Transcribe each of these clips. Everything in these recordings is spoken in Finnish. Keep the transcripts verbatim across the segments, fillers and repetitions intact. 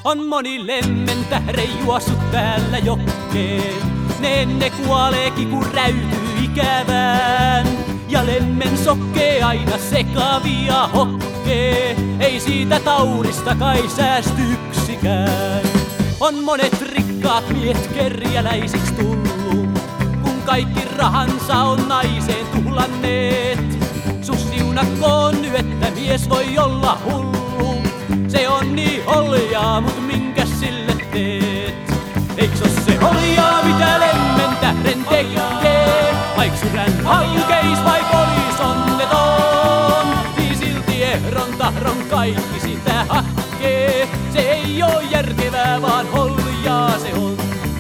On moni lemmen tähden juossut täällä jokkeen. Ne ne kuoleekin kun räytyy ikävään. Ja lemmen sokkee aina sekavia hokkee. Ei siitä taudista kai säästy yksikään. On monet rikkaat miehet kerjäläisiksi tullut, kun kaikki rahansa on naiseen tuhlanneet. Sussiunakkoon nyt, että mies voi olla hullu. Se on niin holjaa, mut minkäs sille teet? Eiks oo se holjaa, mitä lemmen tähden tekee? Vaik sydän halkeis vai polis onneton? Niin silti ehron tahron kaikki sitä hakkee. Se ei oo järkevää, vaan holjaa se on.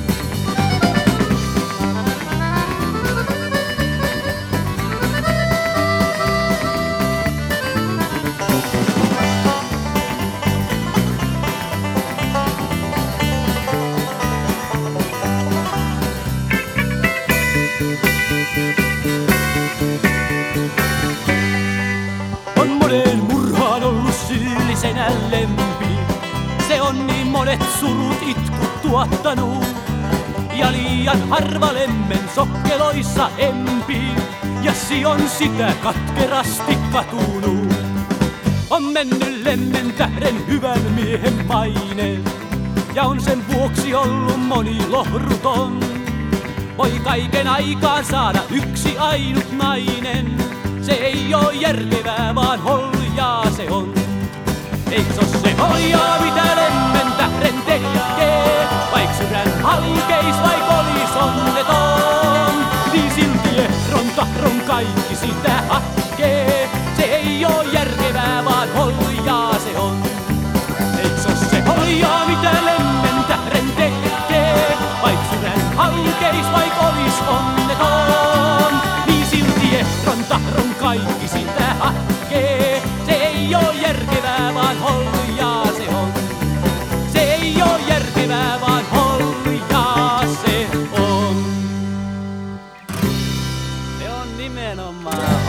On monen murhaan ollut syyllisenä lempi. Se on niin monet surut itkut tuottanut. Ja liian harva lemmen sokkeloissa empii. Ja si on sitä katkerasti katunut. On mennyt lemmen tähden hyvän miehen maine. Ja on sen vuoksi ollut moni lohruton. Voi kaiken aikaan saada yksi ainut nainen. Se ei oo järkevää, vaan holjaa se on. Eiks oo se holjaa, mitä lemmen tähden tekee? Vaik sydän halkeis vai polis onneton? Niin silti ehron tahron kaikki sitä hakkee. Se ei oo järkevää, vaan holjaa se on. Eiks oo se holjaa, mitä lemmen tähden tekee? Vaik sydän halkeis vai polis onneton? Niin silti ehron tahron kaikki sitä hakkee. Se ei oo järkevää, vaan holjaa se on. Se ei oo järkevää, vaan holjaa se on. Se on nimenomaan.